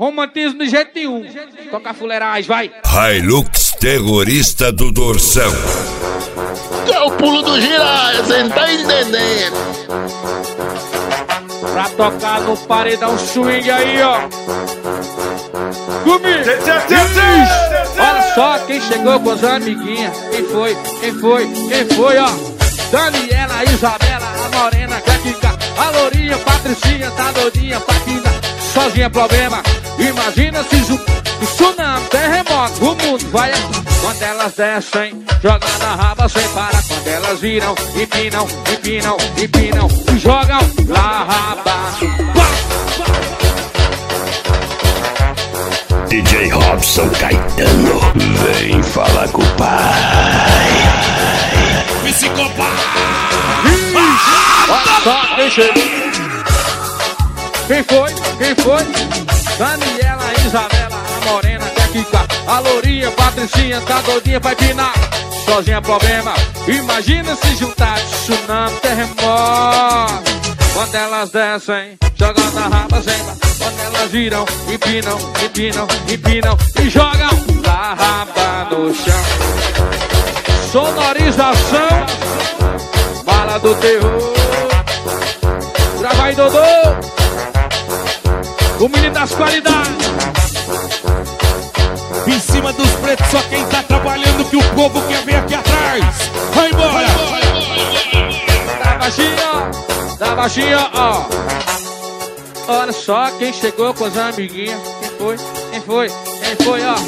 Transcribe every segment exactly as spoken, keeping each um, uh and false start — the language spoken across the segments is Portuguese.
Romantismo de jeito nenhum. Toca a fuleiragem, vai. Hilux terrorista do Dorsão. Que é o pulo do Jiraya, você não tá entendendo. Pra tocar no paredão swing aí, ó. Comigo. Olha só quem chegou com as amiguinhas. Quem foi? Quem foi? Quem foi, ó? Daniela, Isabela, a Morena, Catica, a Lourinha, Patricinha, tá doidinha, Paquina. Sozinha problema. Imagina se o tsunami, terremoto, o mundo vai. Quando elas descem, jogando a raba sem parar. Quando elas viram, empinam, empinam, empinam e jogam lá raba. D J Robson Caetano, vem falar com o pai. Psicopata! Olha só quem chegou. Quem foi? Quem foi? Daniela, Isabela, a Morena, Catica, a Lourinha, Patricinha, tá doidinha, vai pinar. Sozinha problema. Imagina se juntar tsunami, terremoto. Quando elas descem, jogando a raba sem. Quando elas viram, empinam, empinam, empinam e jogam a raba no chão. Sonorização, bala do terror. Grava aí, Dodô. O menino das qualidades. Em cima dos pretos, só quem tá trabalhando que o povo quer ver aqui atrás. Vai embora! Da baixinha, da baixinha, ó. Olha só quem chegou com as amiguinhas. Quem foi? Quem foi? Quem foi, ó?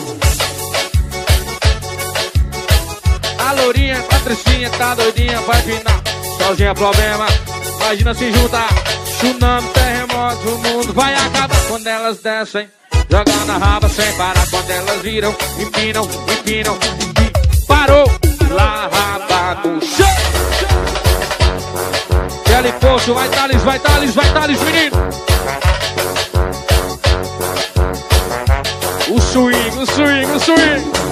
A Lourinha, Patricinha, tá doidinha, vai pinar. Sozinha problema, imagina se juntar. Tsunami, terremoto, o mundo vai acabar. Quando elas descem, jogando a raba sem parar. Quando elas viram, empinam, empinam, empinam. Parou, lá raba no chão. Kelly Poço, vai Thales, vai Thales, vai Thales, menino. O swing, o swing, o swing.